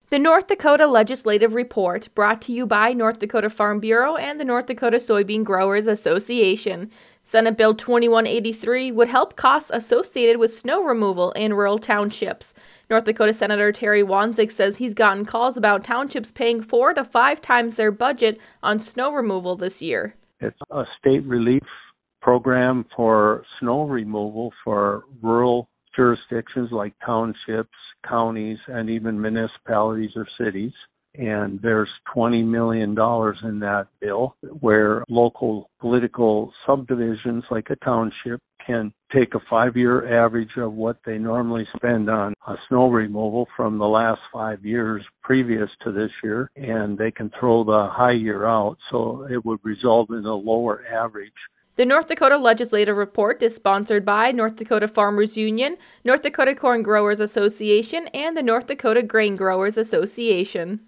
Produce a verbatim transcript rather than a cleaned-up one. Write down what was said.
The North Dakota Legislative Report, brought to you by North Dakota Farm Bureau and the North Dakota Soybean Growers Association. Senate Bill twenty-one eighty-three would help costs associated with snow removal in rural townships. North Dakota Senator Terry Wanzik says he's gotten calls about townships paying four to five times their budget on snow removal this year. It's a state relief program for snow removal for rural jurisdictions like townships, counties, and even municipalities or cities. And there's twenty million dollars in that bill where local political subdivisions like a township can take a five-year average of what they normally spend on a snow removal from the last five years previous to this year, and they can throw the high year out, so it would result in a lower average. The North Dakota Legislative Report is sponsored by North Dakota Farmers Union, North Dakota Corn Growers Association, and the North Dakota Grain Growers Association.